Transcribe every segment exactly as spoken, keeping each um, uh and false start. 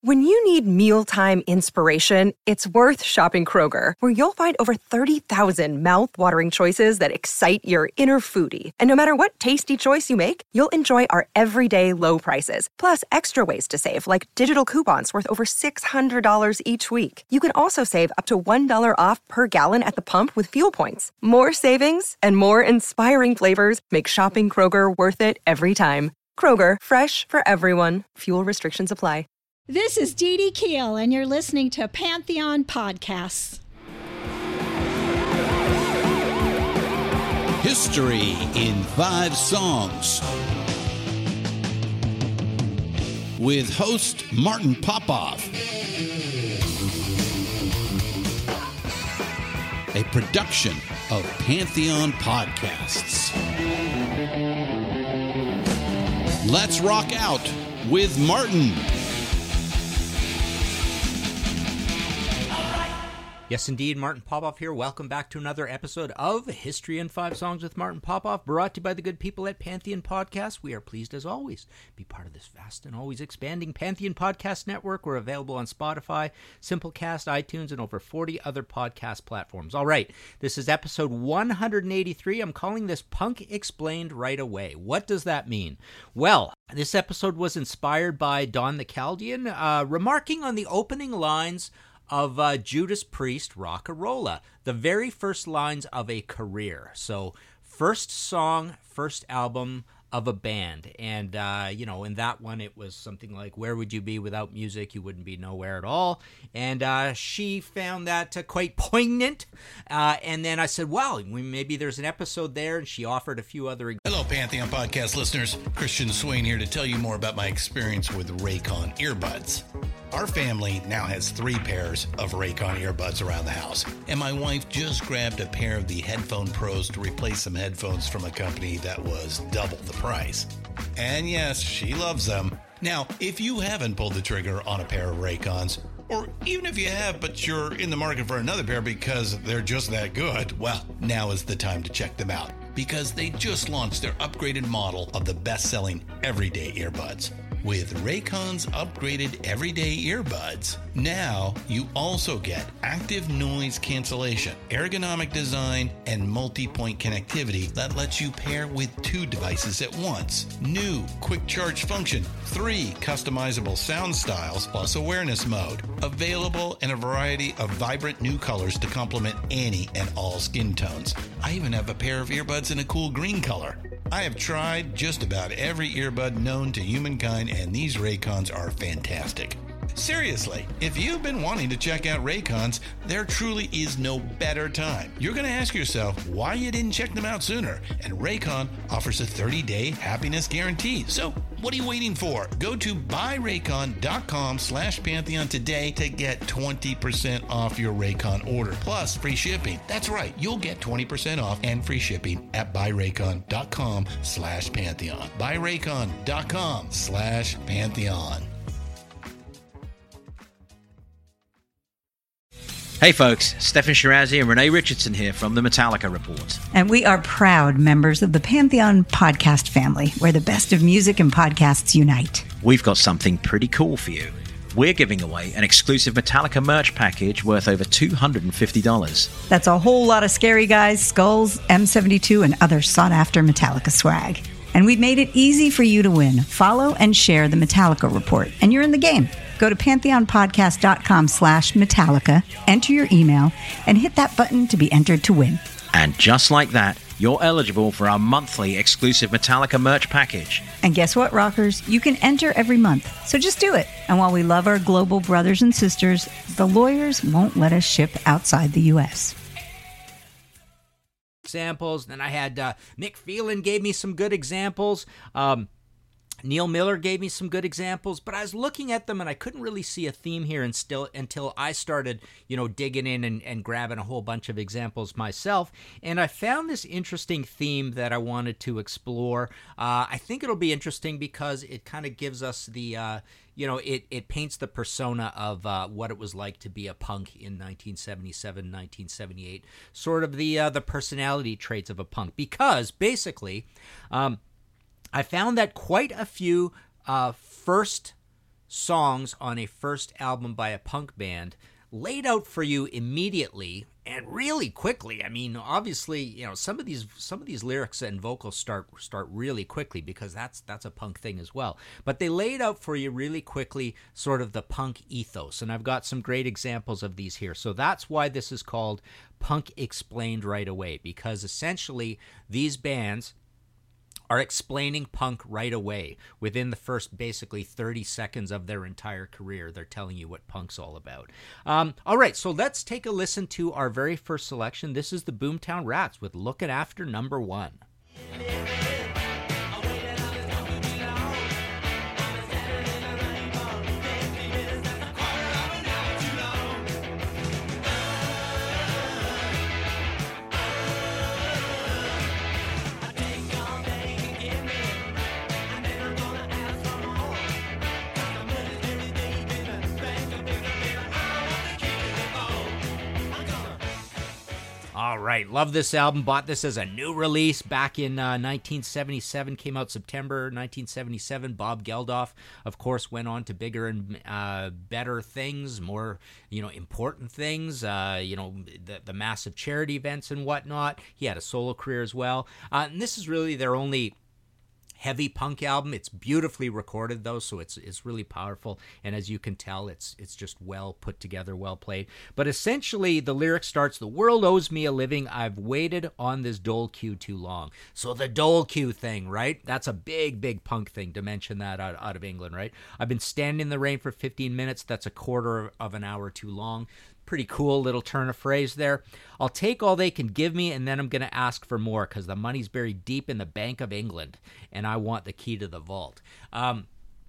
When you need mealtime inspiration, it's worth shopping Kroger, where you'll find over thirty thousand mouth-watering choices that excite your inner foodie. And no matter what tasty choice you make, you'll enjoy our everyday low prices, plus extra ways to save, like digital coupons worth over six hundred dollars each week. You can also save up to one dollar off per gallon at the pump with fuel points. More savings and more inspiring flavors make shopping Kroger worth it every time. Kroger, fresh for everyone. Fuel restrictions apply. This is Dee Dee Keel, and you're listening to Pantheon Podcasts. History in Five Songs with host Martin Popoff. A production of Pantheon Podcasts. Let's rock out with Martin. Yes, indeed. Martin Popoff here. Welcome back to another episode of History in Five Songs with Martin Popoff, brought to you by the good people at Pantheon Podcasts. We are pleased, as always, to be part of this vast and always expanding Pantheon Podcast Network. We're available on Spotify, Simplecast, iTunes, and over forty other podcast platforms. All right, this is episode one hundred eighty-three. I'm calling this Punk Explained Right Away. What does that mean? Well, this episode was inspired by Don the Chaldean, uh, remarking on the opening lines of uh, Judas Priest, Rock-a-Rolla, the very first lines of a career. So, first song, first album of a band. And, uh, you know, in that one, it was something like, where would you be without music? You wouldn't be nowhere at all. And uh, she found that uh, quite poignant. Uh, and then I said, well, maybe there's an episode there. And she offered a few other... Hello, Pantheon Podcast listeners. Christian Swain here to tell you more about my experience with Raycon earbuds. Our family now has three pairs of Raycon earbuds around the house, and my wife just grabbed a pair of the Headphone Pros to replace some headphones from a company that was double the price. And yes, she loves them. Now, if you haven't pulled the trigger on a pair of Raycons, or even if you have, but you're in the market for another pair because they're just that good, well, now is the time to check them out, because they just launched their upgraded model of the best-selling everyday earbuds. With Raycon's upgraded everyday earbuds, now you also get active noise cancellation, ergonomic design, and multi-point connectivity that lets you pair with two devices at once. New quick charge function, three customizable sound styles, plus awareness mode. Available in a variety of vibrant new colors to complement any and all skin tones. I even have a pair of earbuds in a cool green color. I have tried just about every earbud known to humankind, and these Raycons are fantastic. Seriously, if you've been wanting to check out Raycons, there truly is no better time. You're going to ask yourself why you didn't check them out sooner, and Raycon offers a thirty-day happiness guarantee. So what are you waiting for? Go to buyraycon.com slash Pantheon today to get twenty percent off your Raycon order, plus free shipping. That's right, you'll get twenty percent off and free shipping at buyraycon.com slash Pantheon. buyraycon.com slash Pantheon. Hey folks, Stefan Shirazi and Renee Richardson here from the Metallica Report. And we are proud members of the Pantheon podcast family, where the best of music and podcasts unite. We've got something pretty cool for you. We're giving away an exclusive Metallica merch package worth over two hundred fifty dollars. That's a whole lot of Scary Guys, Skulls, M seventy-two, and other sought-after Metallica swag. And we've made it easy for you to win. Follow and share the Metallica Report, and you're in the game. Go to pantheonpodcast.com slash Metallica, enter your email, and hit that button to be entered to win. And just like that, you're eligible for our monthly exclusive Metallica merch package. And guess what, rockers? You can enter every month, so just do it. And while we love our global brothers and sisters, the lawyers won't let us ship outside the U S Examples. Then I had uh, Mick Phelan gave me some good examples. Um, Neil Miller gave me some good examples, but I was looking at them and I couldn't really see a theme here and still, until I started, you know, digging in and, and grabbing a whole bunch of examples myself. And I found this interesting theme that I wanted to explore. Uh, I think it'll be interesting because it kind of gives us the, uh, you know, it, it paints the persona of uh, what it was like to be a punk in nineteen seventy-seven, nineteen seventy-eight, sort of the, uh, the personality traits of a punk. Because basically, um, I found that quite a few uh, first songs on a first album by a punk band laid out for you immediately and really quickly. I mean, obviously, you know, some of these some of these lyrics and vocals start start really quickly because that's that's a punk thing as well. But they laid out for you really quickly sort of the punk ethos, and I've got some great examples of these here. So that's why this is called Punk Explained Right Away, because essentially these bands are explaining punk right away. Within the first basically thirty seconds of their entire career, they're telling you what punk's all about. Um, all right, so let's take a listen to our very first selection. This is the Boomtown Rats with Looking After Number One. All right, love this album. Bought this as a new release back in uh, nineteen seventy-seven. Came out September nineteen seventy-seven. Bob Geldof, of course, went on to bigger and uh, better things, more you know important things. Uh, you know the the massive charity events and whatnot. He had a solo career as well. Uh, and this is really their only heavy punk album. It's beautifully recorded though, so it's it's really powerful, and as you can tell, it's it's just well put together, well played. But essentially the lyric starts, "The world owes me a living, I've waited on this dole queue too long." So the dole queue thing, right? That's a big big punk thing to mention that out, out of England, right? "I've been standing in the rain for fifteen minutes, that's a quarter of an hour too long." Pretty cool little turn of phrase there. "I'll take all they can give me, and then I'm going to ask for more because the money's buried deep in the Bank of England, and I want the key to the vault." Um,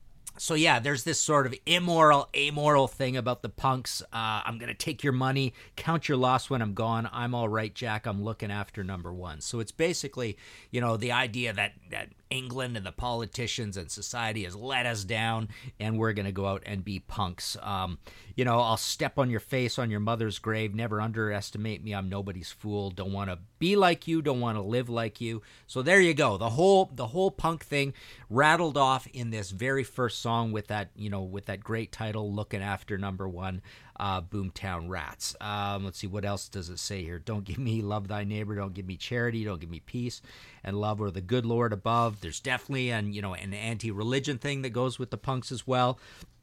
so yeah, there's this sort of immoral, amoral thing about the punks. Uh, I'm going to take your money, count your loss when I'm gone. I'm all right, Jack. I'm looking after number one. So it's basically, you know, the idea that, that England and the politicians and society has let us down, and we're going to go out and be punks. Um, you know, "I'll step on your face on your mother's grave. Never underestimate me. I'm nobody's fool. Don't want to be like you. Don't want to live like you." So there you go. The whole the whole punk thing rattled off in this very first song with that, you know, with that great title, "Looking After Number One." Uh, Boomtown Rats. Um, let's see, what else does it say here? "Don't give me love thy neighbor, don't give me charity, don't give me peace and love or the good Lord above." There's definitely an, you know, an anti-religion thing that goes with the punks as well.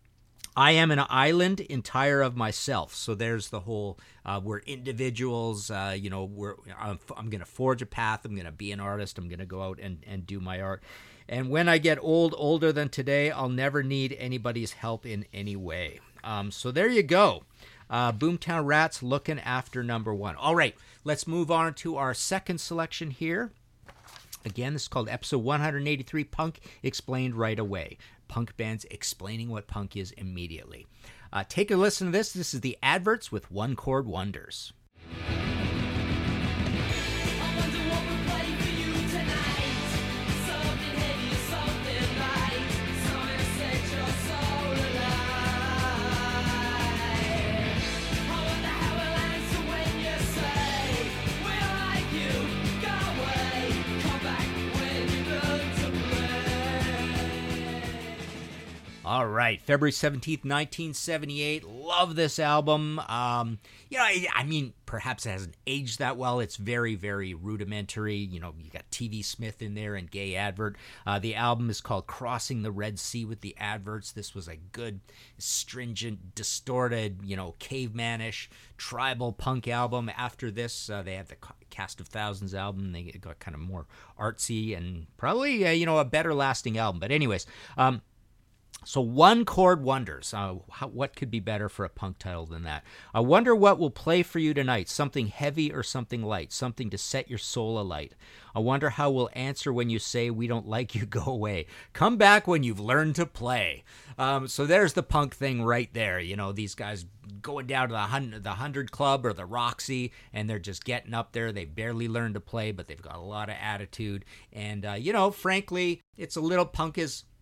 "I am an island entire of myself." So there's the whole, uh, we're individuals, uh, you know, we're, I'm, I'm going to forge a path, I'm going to be an artist, I'm going to go out and, and do my art. "And when I get old, older than today, I'll never need anybody's help in any way." Um, so there you go. Uh, Boomtown Rats, Looking After Number One. All right, let's move on to our second selection here. Again, this is called episode one eighty-three, Punk Explained Right Away. Punk bands explaining what punk is immediately. Uh, take a listen to this. This is the Adverts with One Chord Wonders. All right, February seventeenth, nineteen seventy-eight. Love this album. Um, you know, I, I mean, perhaps it hasn't aged that well. It's very, very rudimentary. You know, you got T V Smith in there and Gay Advert. Uh, the album is called Crossing the Red Sea with the Adverts. This was a good, stringent, distorted, you know, cavemanish, tribal punk album. After this, uh, they had the Cast of Thousands album. They got kind of more artsy and probably, uh, you know, a better lasting album. But anyways, um, so One Chord Wonders. Uh, how, what could be better for a punk title than that? I wonder what will play for you tonight. Something heavy or something light. Something to set your soul alight. I wonder how we'll answer when you say we don't like you, go away. Come back when you've learned to play. Um, so there's the punk thing right there. You know, these guys going down to the hundred, the hundred Club or the Roxy, and they're just getting up there. They barely learned to play, but they've got a lot of attitude. And, uh, you know, frankly, it's a little punk is...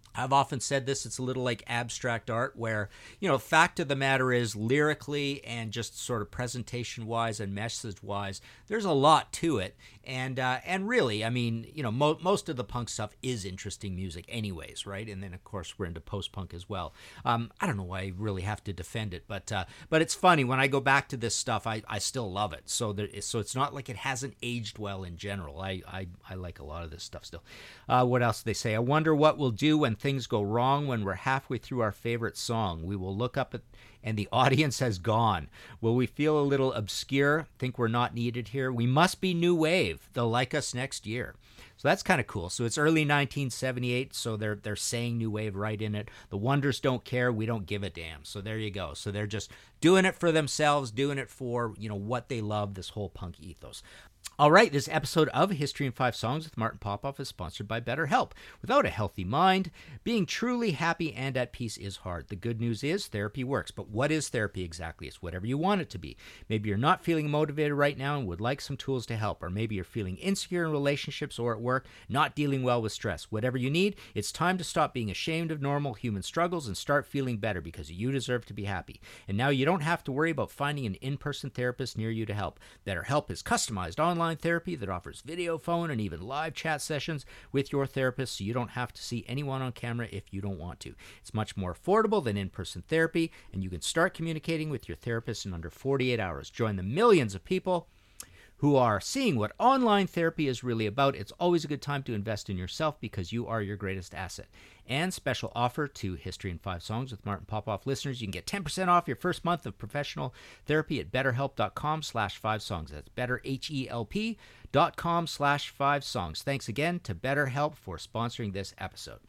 I've often said this, it's a little like abstract art where, you know, fact of the matter is lyrically and just sort of presentation-wise and message-wise, there's a lot to it. And uh, and really, I mean, you know, mo- most of the punk stuff is interesting music anyways, right? And then, of course, we're into post-punk as well. Um, I don't know why I really have to defend it, but uh, but it's funny. When I go back to this stuff, I, I still love it. So there, so it's not like it hasn't aged well in general. I, I, I like a lot of this stuff still. Uh, what else do they say? I wonder what we'll do when things go wrong when we're halfway through our favorite song. We will look up at and the audience has gone. Will we feel a little obscure, think we're not needed here? We must be new wave. They'll like us next year. So that's kind of cool. So it's early nineteen seventy-eight, so they're they're saying new wave right in it. The Wonders don't care, we don't give a damn. So there you go. So they're just doing it for themselves, doing it for, you know, what they love, this whole punk ethos. All right, this episode of History in Five Songs with Martin Popoff is sponsored by BetterHelp. Without a healthy mind, being truly happy and at peace is hard. The good news is therapy works. But what is therapy exactly? It's whatever you want it to be. Maybe you're not feeling motivated right now and would like some tools to help. Or maybe you're feeling insecure in relationships or at work, not dealing well with stress. Whatever you need, it's time to stop being ashamed of normal human struggles and start feeling better because you deserve to be happy. And now you don't have to worry about finding an in-person therapist near you to help. BetterHelp is customized online therapy that offers video, phone, and even live chat sessions with your therapist, so you don't have to see anyone on camera if you don't want to. It's much more affordable than in-person therapy, and you can start communicating with your therapist in under forty-eight hours. Join the millions of people who are seeing what online therapy is really about. It's always a good time to invest in yourself because you are your greatest asset. And special offer to History in Five Songs with Martin Popoff listeners. You can get ten percent off your first month of professional therapy at betterhelp.com slash five songs. That's better, H E L P dot com slash five songs. Thanks again to BetterHelp for sponsoring this episode.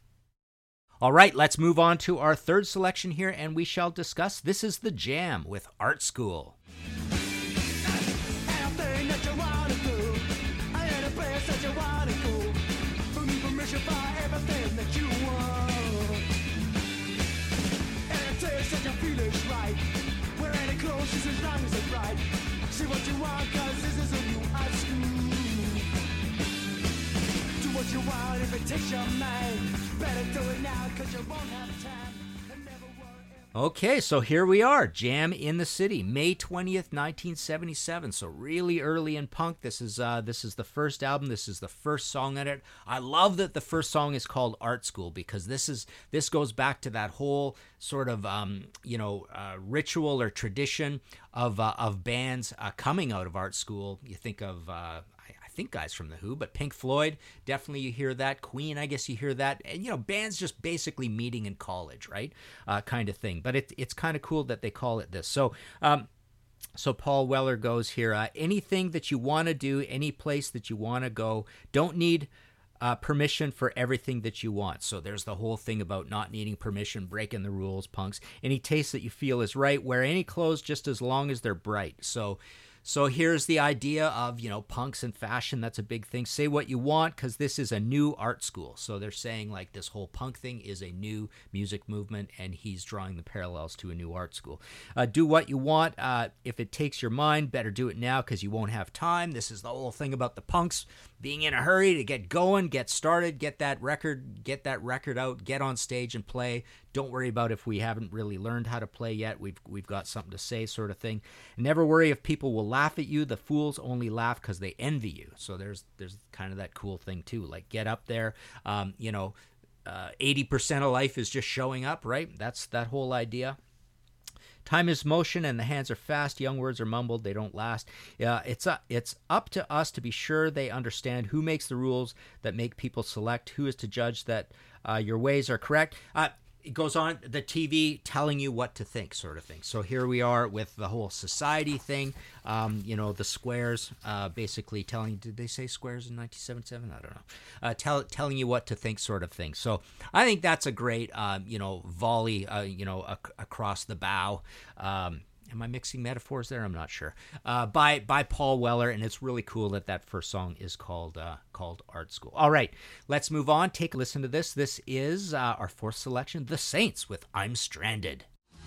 All right, let's move on to our third selection here, and we shall discuss This Is the Jam with Art School. See what you want, cause this is a new art school. Do what you want if it takes your mind. Better do it now, cause you won't have time. And never worry. Okay, so here we are, Jam in the City, May twentieth, nineteen seventy-seven. So really early in punk. This is uh, this is the first album. This is the first song in it. I love that the first song is called Art School because this is this goes back to that whole sort of um, you know uh, ritual or tradition of uh, of bands uh, coming out of art school. You think of uh, I think guys from The Who, but Pink Floyd, definitely you hear that. Queen, I guess you hear that. And, you know, bands just basically meeting in college, right? Uh, kind of thing. But it, it's kind of cool that they call it this. So, um, so Paul Weller goes here, uh, anything that you want to do, any place that you want to go, don't need uh, permission for everything that you want. So there's the whole thing about not needing permission, breaking the rules, punks. Any taste that you feel is right. Wear any clothes just as long as they're bright. So... So here's the idea of, you know, punks and fashion. That's a big thing. Say what you want because this is a new art school. So they're saying like this whole punk thing is a new music movement and he's drawing the parallels to a new art school. Uh, do what you want. Uh, if it takes your mind, better do it now because you won't have time. This is the whole thing about the punks being in a hurry to get going, get started, get that record, get that record out, get on stage and play. Don't worry about if we haven't really learned how to play yet. We've we've got something to say, sort of thing. Never worry if people will laugh at you. The fools only laugh because they envy you. So there's there's kind of that cool thing too. Like get up there. Um, you know, uh, eighty percent of life is just showing up, right? That's that whole idea. Time is motion and the hands are fast. Young words are mumbled. They don't last. Uh, it's, uh, it's up to us to be sure they understand who makes the rules that make people select, who is to judge that uh, your ways are correct. Uh, It goes on, the T V telling you what to think, sort of thing. So here we are with the whole society thing. Um, you know, the squares uh, basically telling, did they say squares in nineteen seventy-seven? I don't know. Uh, tell, telling you what to think, sort of thing. So I think that's a great, um, you know, volley, uh, you know, ac- across the bow. Um, Am I mixing metaphors there? I'm not sure. Uh, by by Paul Weller, and it's really cool that that first song is called uh, called Art School. All right, let's move on. Take a listen to this. This is uh, our fourth selection, The Saints with I'm Stranded.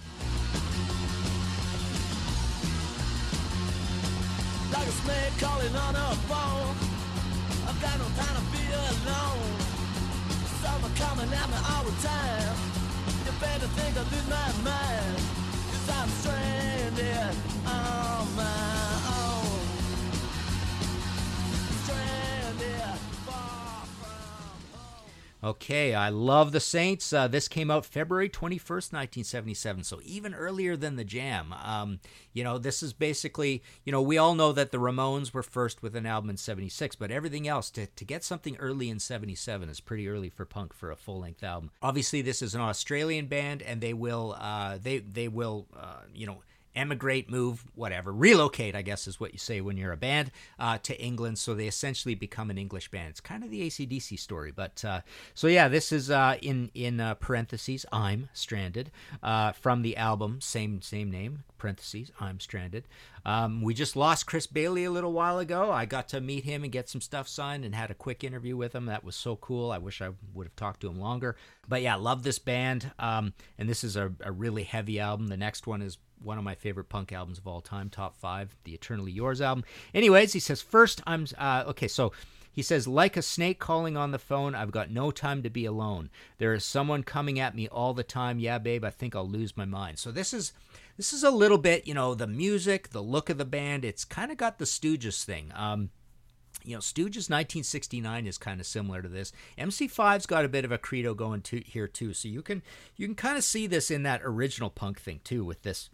Like a snake calling on a phone. I've got no time to be alone. Summer coming at me all the time. You better think I lose my mind, 'cause I'm stranded on my own. Stranded far from home. Okay, I love the Saints. Uh, this came out February twenty-first, nineteen seventy-seven, so even earlier than the Jam. Um, you know, this is basically, you know, we all know that the Ramones were first with an album in seventy-six, but everything else, to, to get something early in seventy-seven is pretty early for punk for a full-length album. Obviously, this is an Australian band, and they will, uh, they, they will, uh, you know, emigrate, move, whatever, relocate, I guess is what you say when you're a band, uh, to England. So they essentially become an English band. It's kind of the A C D C story. But uh, so yeah, this is uh, in in uh, parentheses, I'm Stranded, uh, from the album, same same name, parentheses, I'm Stranded. Um, we just lost Chris Bailey a little while ago. I got to meet him and get some stuff signed and had a quick interview with him. That was so cool. I wish I would have talked to him longer. But yeah, love this band. Um, and this is a, a really heavy album. The next one is one of my favorite punk albums of all time, top five, the Eternally Yours album. Anyways, he says, first, I'm, uh, okay, so he says, like a snake calling on the phone, I've got no time to be alone. There is someone coming at me all the time. Yeah, babe, I think I'll lose my mind. So this is, this is a little bit, you know, the music, the look of the band, it's kind of got the Stooges thing. Um, You know, Stooges nineteen sixty-nine is kind of similar to this. M C five's got a bit of a credo going to here too, so you can you can kind of see this in that original punk thing too, with this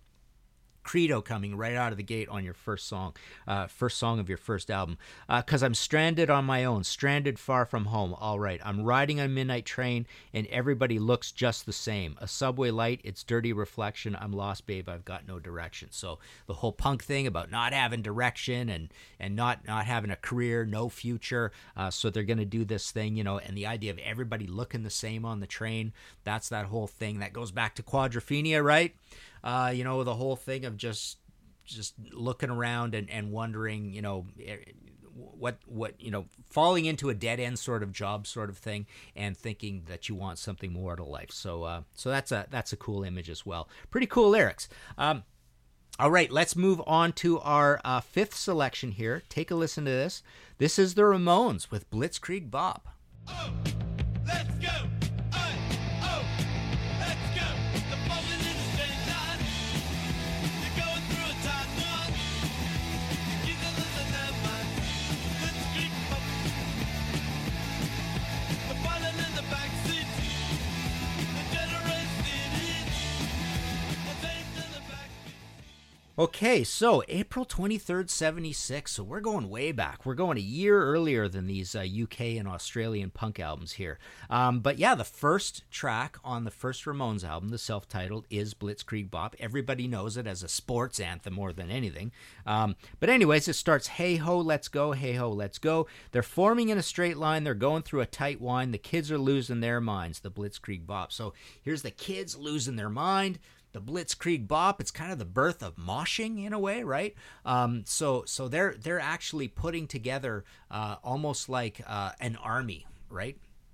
credo coming right out of the gate on your first song, uh, first song of your first album. Because uh, I'm stranded on my own, stranded far from home. All right, I'm riding a midnight train, and everybody looks just the same. A subway light, its dirty reflection. I'm lost, babe. I've got no direction. So the whole punk thing about not having direction and and not not having a career, no future. Uh, so they're gonna do this thing, you know. And the idea of everybody looking the same on the train. That's that whole thing that goes back to Quadrophenia, right? Uh, you know, the whole thing of just just looking around and, and wondering, you know, what, what you know, falling into a dead-end sort of job sort of thing and thinking that you want something more to life. So uh, so that's a that's a cool image as well. Pretty cool lyrics. Um, all right, let's move on to our uh, fifth selection here. Take a listen to this. This is the Ramones with Blitzkrieg Bop. Oh, let's go. Oh, oh, let's go. The moment in the straight line. You're going through a tight one. You can listen to mine. Let's creep up. The button in the back seat. The generated heat. The taste in the back seat. Okay, so April twenty-third, seventy-six. So we're going way back. We're going a year earlier than these uh, U K and Australian punk albums here. Um, but yeah, the first track on the first Ramones album, the self-titled, is Blitzkrieg Bop. Everybody knows it as a sports anthem more than anything. Um, but anyways, it starts, hey ho, let's go, hey ho, let's go. They're forming in a straight line. They're going through a tight wind. The kids are losing their minds, the Blitzkrieg Bop. So here's the kids losing their mind. The Blitzkrieg Bop, it's kind of the birth of moshing in a way, right? Um, so so they're they're actually putting together uh, almost like uh, an army, right?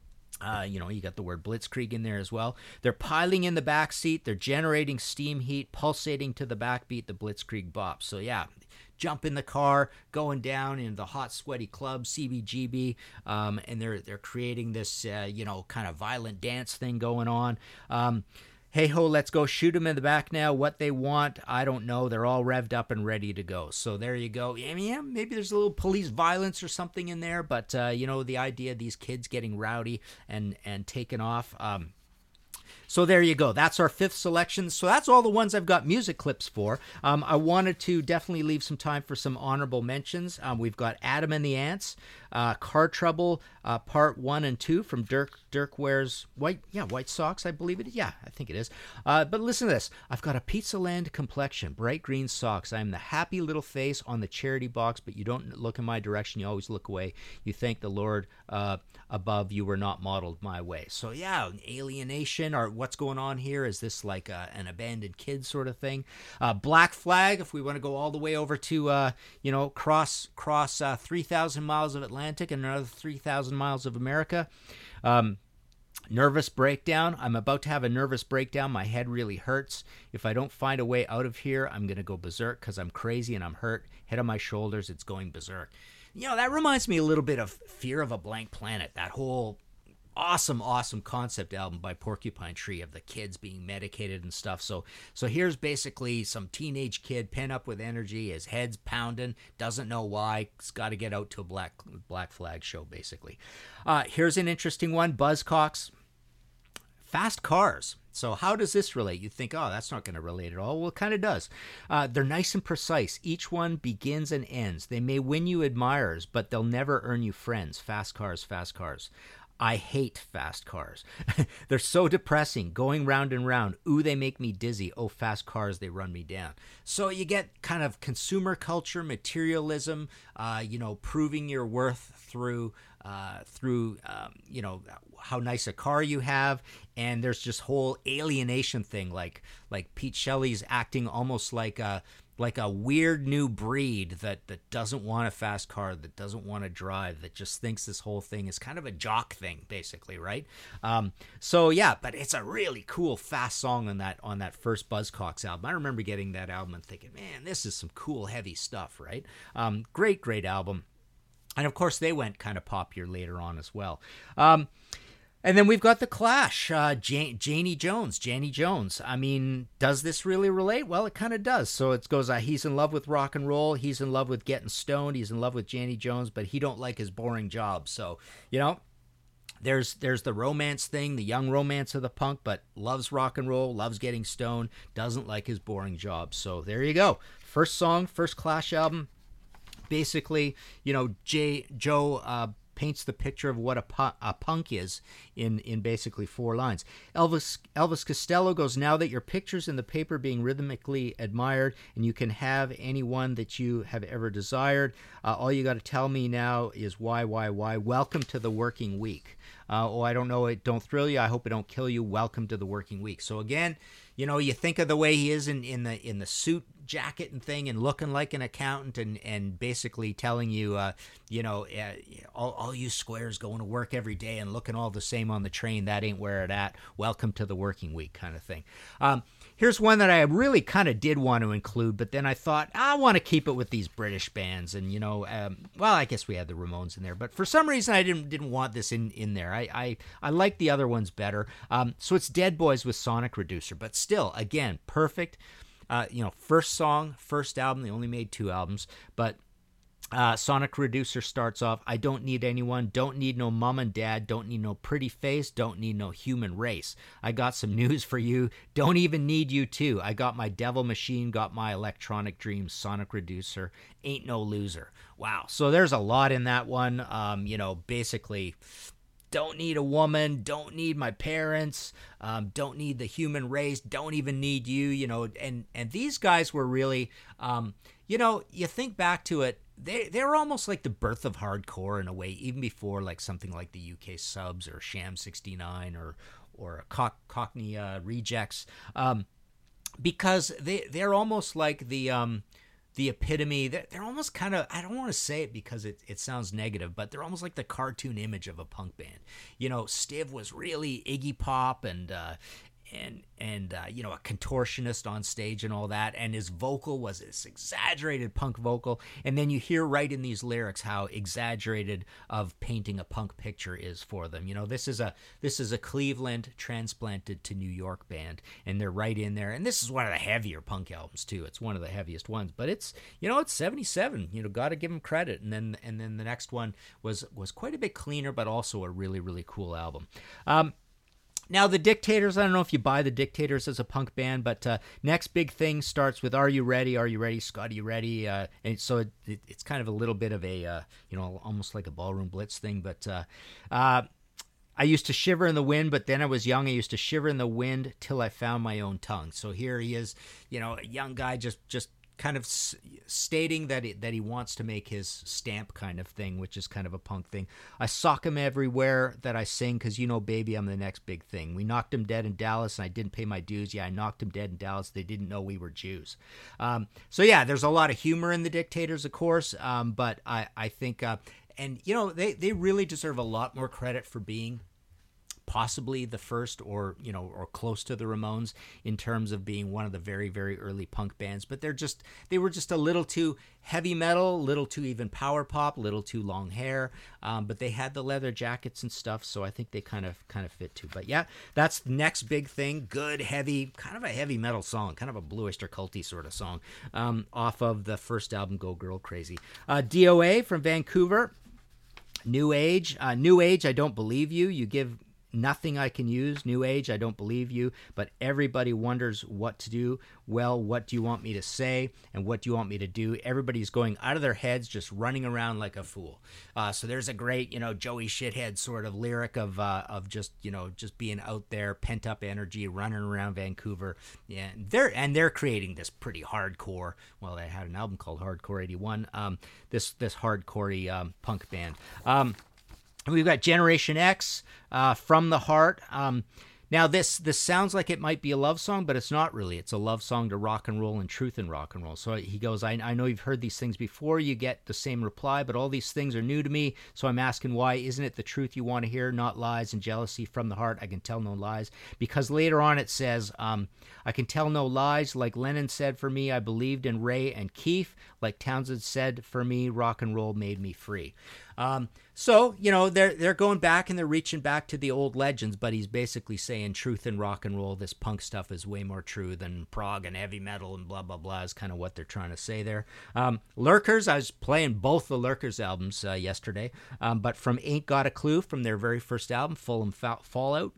Uh, you know, you got the word Blitzkrieg in there as well. They're piling in the back seat. They're generating steam heat, pulsating to the backbeat, the Blitzkrieg Bop. So yeah, jump in the car, going down in the hot, sweaty club, C B G B, um, and they're they're creating this, uh, you know, kind of violent dance thing going on. Um, Hey ho, let's go shoot them in the back now. What they want, I don't know. They're all revved up and ready to go. So there you go. Yeah, yeah, maybe there's a little police violence or something in there, but uh, you know, the idea of these kids getting rowdy and and taking off. Um, So there you go. That's our fifth selection. So that's all the ones I've got music clips for. Um, I wanted to definitely leave some time for some honorable mentions. Um, we've got Adam and the Ants, uh, Car Trouble, uh, Part One and Two from Dirk. Dirk Wears White, yeah, White Socks, I believe it is. Yeah, I think it is. Uh, but listen to this. I've got a Pizza Land complexion, bright green socks. I am the happy little face on the charity box, but you don't look in my direction. You always look away. You thank the Lord uh, above. You were not modeled my way. So yeah, alienation or what's going on here? Is this like a, an abandoned kid sort of thing? Uh, Black Flag, if we want to go all the way over to, uh, you know, cross cross uh, three thousand miles of Atlantic and another three thousand miles of America. Um, nervous breakdown. I'm about to have a nervous breakdown. My head really hurts. If I don't find a way out of here, I'm going to go berserk because I'm crazy and I'm hurt. Head on my shoulders, it's going berserk. You know, that reminds me a little bit of Fear of a Blank Planet, that whole awesome, awesome concept album by Porcupine Tree of the kids being medicated and stuff. So, so here's basically some teenage kid pent up with energy, his head's pounding, doesn't know why, he's got to get out to a Black Black Flag show, basically. Uh, here's an interesting one, Buzzcocks. Fast cars. So how does this relate? You think, oh, that's not going to relate at all. Well, it kind of does. Uh, they're nice and precise. Each one begins and ends. They may win you admirers, but they'll never earn you friends. Fast cars, fast cars. I hate fast cars. They're so depressing, going round and round. Ooh, they make me dizzy. Oh, fast cars, they run me down. So you get kind of consumer culture, materialism, uh, you know, proving your worth through, uh, through um, you know, how nice a car you have. And there's just whole alienation thing, like like Pete Shelley's acting almost like a like a weird new breed that, that doesn't want a fast car, that doesn't want to drive, that just thinks this whole thing is kind of a jock thing, basically, right? Um, so yeah, but it's a really cool, fast song on that on that first Buzzcocks album. I remember getting that album and thinking, man, this is some cool, heavy stuff, right? Um, great, great album. And of course, they went kind of popular later on as well. Um, And then we've got The Clash, uh, Jan- Janie Jones, Janie Jones. I mean, does this really relate? Well, it kind of does. So it goes, uh, he's in love with rock and roll. He's in love with getting stoned. He's in love with Janie Jones, but he don't like his boring job. So, you know, there's there's the romance thing, the young romance of the punk, but loves rock and roll, loves getting stoned, doesn't like his boring job. So there you go. First song, first Clash album. Basically, you know, Jay, Joe... Uh, paints the picture of what a, pu- a punk is in, in basically four lines. Elvis Elvis Costello goes, now that your picture's in the paper being rhythmically admired and you can have anyone that you have ever desired, uh, all you got to tell me now is why, why, why. Welcome to the working week. Uh, oh, I don't know, it don't thrill you. I hope it don't kill you. Welcome to the working week. So again, you know, you think of the way he is in, in the in the suit jacket and thing and looking like an accountant and, and basically telling you, uh, you know, uh, all, all you squares going to work every day and looking all the same on the train, that ain't where it at. Welcome to the working week kind of thing. Um, here's one that I really kind of did want to include, but then I thought, I want to keep it with these British bands. And, you know, um, well, I guess we had the Ramones in there, but for some reason I didn't didn't want this in, in there. I, I, I like the other ones better. Um, so it's Dead Boys with Sonic Reducer, but still, again, perfect. Uh, you know, first song, first album. They only made two albums, but uh, Sonic Reducer starts off, I don't need anyone, don't need no mom and dad, don't need no pretty face, don't need no human race. I got some news for you, don't even need you too. I got my devil machine, got my electronic dreams, Sonic Reducer, ain't no loser. Wow. So there's a lot in that one. Um, you know, basically... Don't need a woman, don't need my parents, um, don't need the human race, don't even need you, you know, and, and these guys were really, um, you know, you think back to it, they, they were almost like the birth of hardcore in a way, even before like something like the U K Subs or Sham sixty-nine or, or Cock, Cockney uh, Rejects, um, because they, they're almost like the... Um, the epitome, they're, they're almost kind of, I don't want to say it because it, it sounds negative, but they're almost like the cartoon image of a punk band. You know, Stiv was really Iggy Pop and, uh, and, and uh, you know, a contortionist on stage and all that, and his vocal was this exaggerated punk vocal, and then you hear right in these lyrics how exaggerated of painting a punk picture is for them. You know, this is a this is a Cleveland transplanted to New York band, and they're right in there, and this is one of the heavier punk albums too. It's one of the heaviest ones, but it's, you know, it's seventy-seven. You know, got to give them credit. And then and then the next one was was quite a bit cleaner, but also a really really cool album. Um, Now, the Dictators, I don't know if you buy the Dictators as a punk band, but uh, next big thing starts with Are You Ready? Are You Ready? Scott, are you ready? Uh, and so it, it, it's kind of a little bit of a, uh, you know, almost like a Ballroom Blitz thing. But uh, uh, I used to shiver in the wind, but then I was young. I used to shiver in the wind till I found my own tongue. So here he is, you know, a young guy just, just kind of s- stating that he, that he wants to make his stamp kind of thing, which is kind of a punk thing. I sock him everywhere that I sing because, you know, baby, I'm the next big thing. We knocked him dead in Dallas, and I didn't pay my dues. Yeah, I knocked him dead in Dallas. They didn't know we were Jews. Um, so, yeah, there's a lot of humor in the Dictators, of course, um, but I, I think, uh, and, you know, they, they really deserve a lot more credit for being possibly the first, or you know, or close to the Ramones in terms of being one of the very, very early punk bands. But they're just they were just a little too heavy metal, little too even power pop, little too long hair. Um, but they had the leather jackets and stuff, so I think they kind of kind of fit too. But yeah, that's the next big thing. Good, heavy, kind of a heavy metal song, kind of a Blue Oyster Culty sort of song, um, off of the first album, Go Girl Crazy. Uh, D O A from Vancouver. New Age. Uh, New Age, I don't believe you. You give nothing I can use. New Age, I don't believe you. But everybody wonders what to do. Well, what do you want me to say? And what do you want me to do? Everybody's going out of their heads, just running around like a fool. Uh, so there's a great, you know, Joey Shithead sort of lyric of uh, of just, you know, just being out there, pent up energy, running around Vancouver. Yeah, they're and they're creating this pretty hardcore. Well, they had an album called Hardcore eighty-one. Um, this this hardcore um, punk band. Um, We've got Generation X, uh, From the Heart. Um, now, this this sounds like it might be a love song, but it's not really. It's a love song to rock and roll and truth in rock and roll. So he goes, I, I know you've heard these things before. You get the same reply, but all these things are new to me. So I'm asking why. Isn't it the truth you want to hear, not lies and jealousy? From the heart, I can tell no lies. Because later on it says, um, I can tell no lies. Like Lennon said for me, I believed in Ray and Keith. Like Townsend said for me, rock and roll made me free. Um, so, you know, they're they're going back and they're reaching back to the old legends, but he's basically saying truth in rock and roll, this punk stuff is way more true than prog and heavy metal and blah, blah, blah is kind of what they're trying to say there. Um, Lurkers, I was playing both the Lurkers albums uh, yesterday, um, but from Ain't Got a Clue, from their very first album, Fulham Fa- Fallout.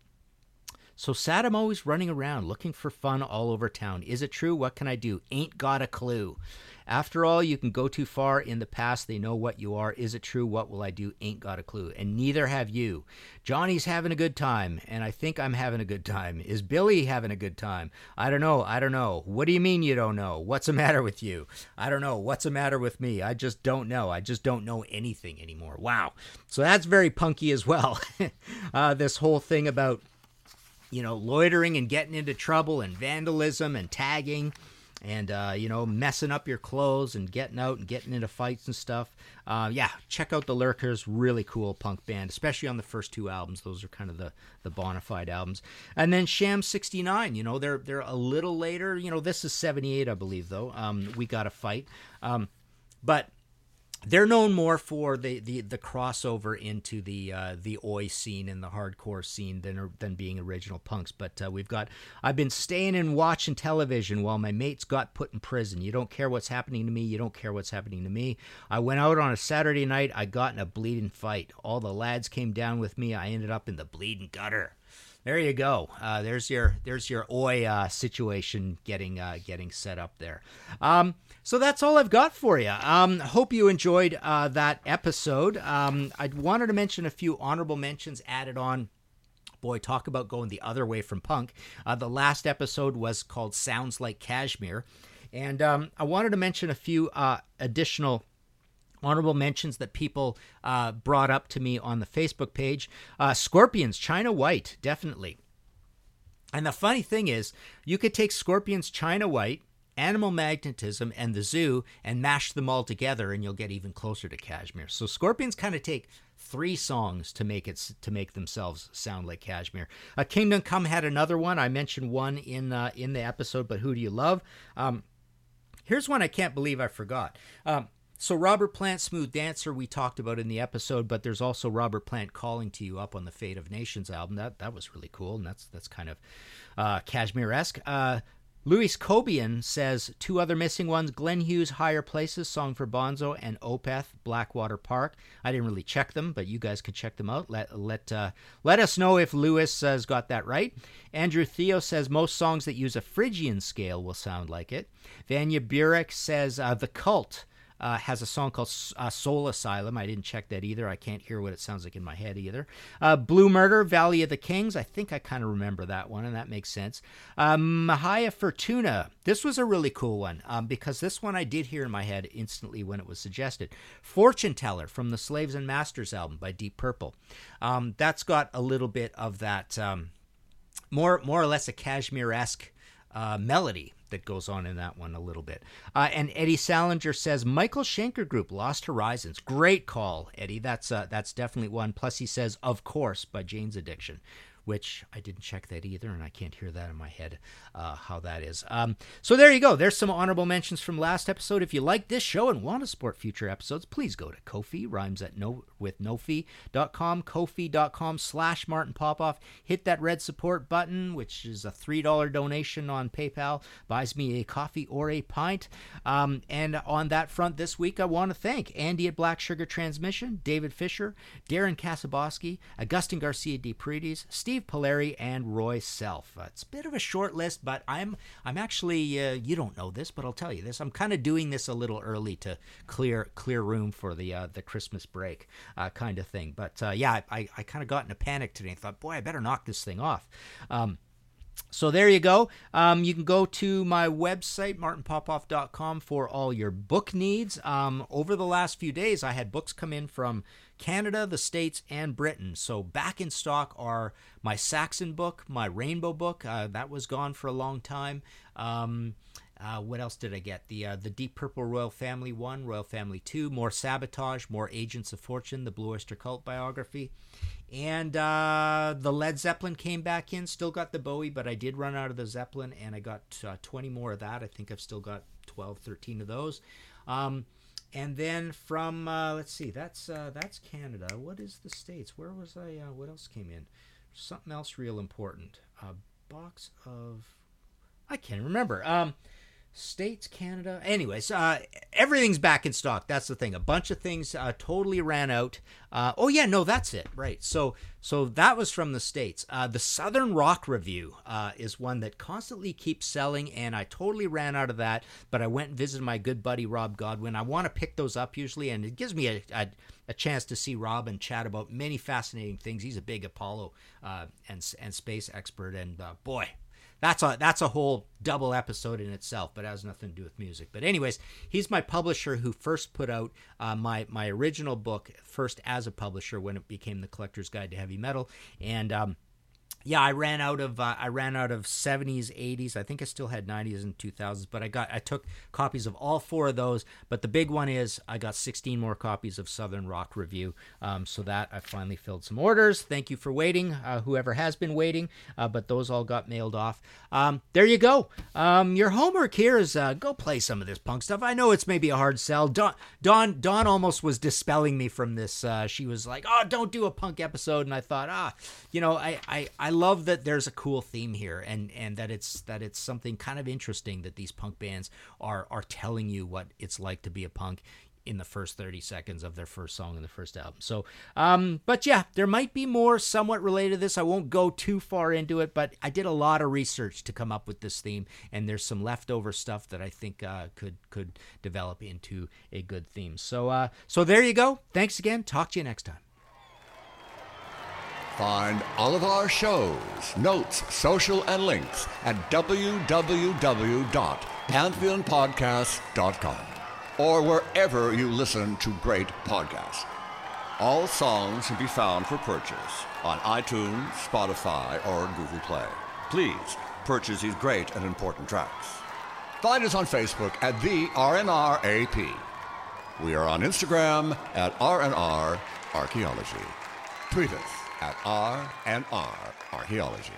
So sad I'm always running around looking for fun all over town. Is it true? What can I do? Ain't got a clue. After all, you can go too far in the past. They know what you are. Is it true? What will I do? Ain't got a clue. And neither have you. Johnny's having a good time, and I think I'm having a good time. Is Billy having a good time? I don't know. I don't know. What do you mean you don't know? What's the matter with you? I don't know. What's the matter with me? I just don't know. I just don't know anything anymore. Wow. So that's very punky as well. uh, this whole thing about, you know, loitering and getting into trouble and vandalism and tagging and, uh, you know, messing up your clothes and getting out and getting into fights and stuff. Uh, yeah, check out the Lurkers. Really cool punk band, especially on the first two albums. Those are kind of the, the bona fide albums. And then Sham sixty-nine, you know, they're they're a little later. You know, this is seventy-eight, I believe, though. Um, We Gotta Fight. Um, but they're known more for the, the, the crossover into the uh, the oi scene and the hardcore scene than than being original punks. But uh, we've got, I've been staying and watching television while my mates got put in prison. You don't care what's happening to me. You don't care what's happening to me. I went out on a Saturday night. I got in a bleeding fight. All the lads came down with me. I ended up in the bleeding gutter. There you go. Uh, there's your there's your oi uh, situation getting uh, getting set up there. Um, so that's all I've got for you. Um, hope you enjoyed uh, that episode. Um, I wanted to mention a few honorable mentions added on. Boy, talk about going the other way from punk. Uh, the last episode was called Sounds Like Kashmir. And um, I wanted to mention a few uh, additional honorable mentions that people uh, brought up to me on the Facebook page. Uh, Scorpions, China White, definitely. And the funny thing is, you could take Scorpions, China White, Animal Magnetism, and The Zoo and mash them all together, and you'll get even closer to Kashmir. So Scorpions kind of take three songs to make it to make themselves sound like Kashmir. Uh, Kingdom Come had another one. I mentioned one in uh, in the episode, but who do you love? Um, here's one I can't believe I forgot. Um, So Robert Plant, Smooth Dancer, we talked about in the episode, but there's also Robert Plant Calling to You up on the Fate of Nations album. That that was really cool, and that's that's kind of uh, Kashmir-esque. Uh, Luis Cobian says, two other missing ones, Glenn Hughes, Higher Places, Song for Bonzo, and Opeth, Blackwater Park. I didn't really check them, but you guys can check them out. Let let uh, let us know if Luis has got that right. Andrew Theo says, most songs that use a Phrygian scale will sound like it. Vanya Burek says, uh, The Cult Uh, has a song called uh, Soul Asylum. I didn't check that either. I can't hear what it sounds like in my head either. Uh, Blue Murder, Valley of the Kings. I think I kind of remember that one, and that makes sense. Um, Mahaya Fortuna. This was a really cool one um, because this one I did hear in my head instantly when it was suggested. Fortune Teller from the Slaves and Masters album by Deep Purple. Um, that's got a little bit of that um, more, more or less a Kashmir-esque uh, melody that goes on in that one a little bit. Uh, and Eddie Salinger says, Michael Schenker Group, Lost Horizons. Great call, Eddie. That's uh, that's definitely one. Plus he says, Of Course, by Jane's Addiction. which I didn't check that either, and I can't hear that in my head, uh, how that is. Um, so there you go. There's some honorable mentions from last episode. If you like this show and want to support future episodes, please go to Ko-fi, rhymes at no, with no-fi dot com, ko-fi.com slash Martin Popoff. Hit that red support button, which is a three dollars donation on PayPal, buys me a coffee or a pint. Um, and on that front this week, I want to thank Andy at Black Sugar Transmission, David Fisher, Darren Kasaboski, Augustin Garcia de Paredes, Steve Polari, and Roy Self. Uh, it's a bit of a short list, but I'm I'm actually, uh, you don't know this, but I'll tell you this. I'm kind of doing this a little early to clear clear room for the uh, the Christmas break uh, kind of thing. But uh, yeah, I, I kind of got in a panic today and thought, boy, I better knock this thing off. Um, So there you go. Um, you can go to my website, martin popoff dot com, for all your book needs. Um, over the last few days, I had books come in from Canada, the States, and Britain. So back in stock are my Saxon book, my Rainbow book. Uh, that was gone for a long time. Um, uh, what else did I get? The uh, the Deep Purple Royal Family one, Royal Family two, more Sabotage, more Agents of Fortune, the Blue Oyster Cult biography. And uh, the Led Zeppelin came back in. Still got the Bowie, but I did run out of the Zeppelin, and I got uh, twenty more of that. I think I've still got twelve, thirteen of those. Um, and then from, uh, let's see, that's uh, that's Canada. What is the States? Where was I? Uh, what else came in? Something else real important. A box of, I can't remember. Um, States, Canada. Anyways, uh, everything's back in stock. That's the thing. A bunch of things uh, totally ran out. Uh, oh yeah, no, that's it. Right. So, so that was from the States. Uh, the Southern Rock Review uh, is one that constantly keeps selling, and I totally ran out of that. But I went and visited my good buddy Rob Godwin. I want to pick those up usually, and it gives me a, a, a chance to see Rob and chat about many fascinating things. He's a big Apollo uh, and and space expert, and uh, boy. That's a that's a whole double episode in itself, but it has nothing to do with music. But anyways, he's my publisher who first put out uh, my my original book first as a publisher when it became the Collector's Guide to Heavy Metal. And um, yeah, I ran out of uh, I ran out of seventies, eighties. I think I still had nineties and two thousands, but I got I took copies of all four of those. But the big one is I got sixteen more copies of Southern Rock Review. Um, so that I finally filled some orders. Thank you for waiting, uh, whoever has been waiting. Uh, but those all got mailed off. Um, there you go. Um, your homework here is uh, go play some of this punk stuff. I know it's maybe a hard sell. Dawn Dawn Dawn almost was dispelling me from this. Uh, she was like, "Oh, don't do a punk episode," and I thought, ah, you know, I I. I love that there's a cool theme here, and, and that it's that it's something kind of interesting that these punk bands are are telling you what it's like to be a punk in the first thirty seconds of their first song in the first album. So, um, but yeah, there might be more somewhat related to this. I won't go too far into it, but I did a lot of research to come up with this theme, and there's some leftover stuff that I think uh, could could develop into a good theme. So, uh, so there you go. Thanks again. Talk to you next time. Find all of our shows, notes, social, and links at w w w dot pantheon podcast dot com or wherever you listen to great podcasts. All songs can be found for purchase on iTunes, Spotify, or Google Play. Please purchase these great and important tracks. Find us on Facebook at the R N R A P. We are on Instagram at R N R Archaeology. Tweet us at R N R Archaeology.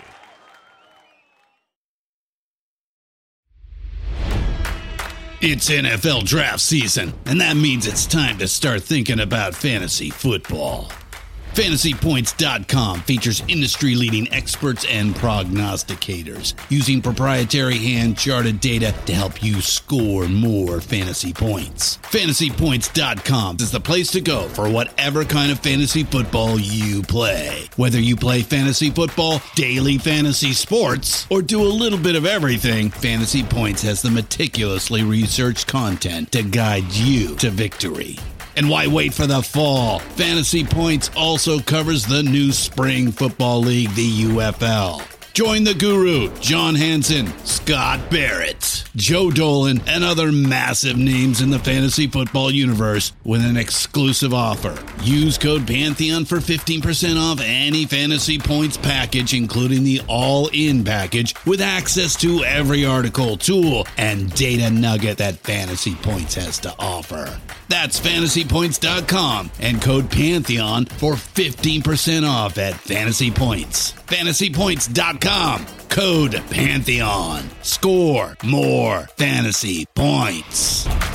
It's N F L draft season, and that means it's time to start thinking about fantasy football. Fantasy Points dot com features industry-leading experts and prognosticators using proprietary hand-charted data to help you score more fantasy points. Fantasy Points dot com is the place to go for whatever kind of fantasy football you play. Whether you play fantasy football, daily fantasy sports, or do a little bit of everything, Fantasy Points has the meticulously researched content to guide you to victory. And why wait for the fall? Fantasy Points also covers the new Spring Football League, the U F L. Join the guru, John Hansen, Scott Barrett, Joe Dolan, and other massive names in the fantasy football universe with an exclusive offer. Use code Pantheon for fifteen percent off any Fantasy Points package, including the all-in package, with access to every article, tool, and data nugget that Fantasy Points has to offer. That's Fantasy Points dot com and code Pantheon for fifteen percent off at Fantasy Points. fantasy points dot com. Code Pantheon. Score more fantasy points.